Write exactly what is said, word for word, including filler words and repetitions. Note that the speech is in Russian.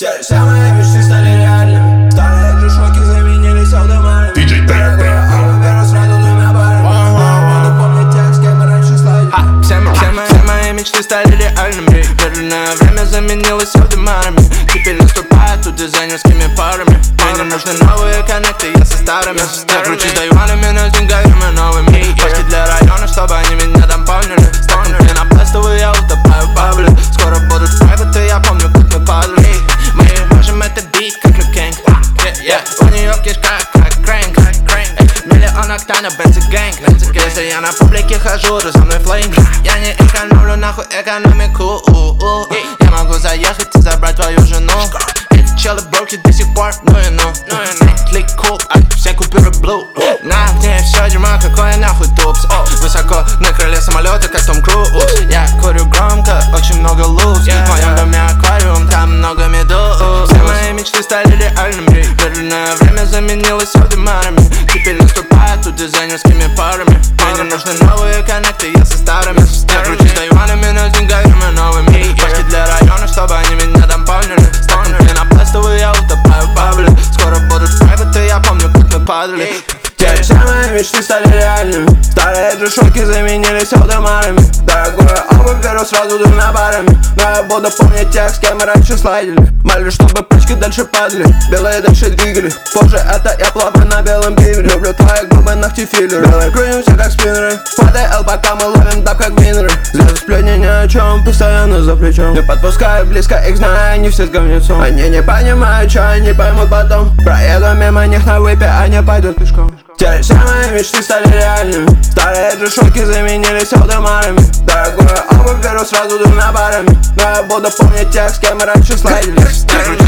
Теперь все мои мечты стали реальными. Старые же шоки заменились автоматами. диджей Дорогое албум беру сразу двумя парами. Буду помнить тех, с кем мы раньше слайдили. Все, все, все мои мечты стали реальными. Верное время заменилось автоматами. Теперь наступает тут дизайнерскими парами. Мне не нужны новые коннекты, я со старыми. Я кручусь до юанами, но с деньгами новыми. Почти для района, чтобы они меня там помнили. Стакан пенопластовый, я утопаю в бабле. Скоро будут прайваты, я помню, как мы падали. Мы можем это бить, как Люкенг. У нее в кишках, как крэнк. Миллион октана, бензи гэнг. Если я на публике хожу, то со мной флейм. Я не экономлю нахуй экономику. Я могу заехать и забрать твою жену. Эти челы броки до сих пор, ну и ну. Клик куб, все купюры блу. На окне все дерьмо, какое нахуй тупс. Высоко на крыле самолета, как Том Круз. Я курю громко, очень много луз. В моем доме аквариум, там много медуз. Все мои мечты стали реальными. Верное время заменилось автоматами. Теперь наступает тут дизайнерскими парами. Мне не нужны новые коннекты, я со старыми. Я кручусь до юанами, но с деньгами новыми. Почти для района, чтобы они меня там помнили. Стакан пенопластовый, я утопаю в бабле. Скоро будут прайваты, я помню, как мы падали. Теперь все мои мечты стали реальными. Старые же шоки заменились автоматами. Дорогое албум беру сразу двумя парами. Но я буду помнить тех, с кем мы раньше слайдили. Молюсь, чтобы пачки дальше падали, белые дальше двигали. Позже это я плаваю на белом бивере. Люблю твои губы, ногти филлеры. Белые крутимся как спиннеры. Хватай эл, пока мы ловим даб как винеры. Звезды сплетни ни о чем, постоянно за плечом. Не подпускаю близко, их знаю, они все с говнецом. Они не понимают, что они поймут потом. Проеду мимо них на выпе, они пойдут пешком. Теперь все мои мечты стали реальными. Старые же шоки заменились автоматами. Дорогое албум беру сразу двумя парами. Но я буду помнить тех, с кем мы раньше слайдили.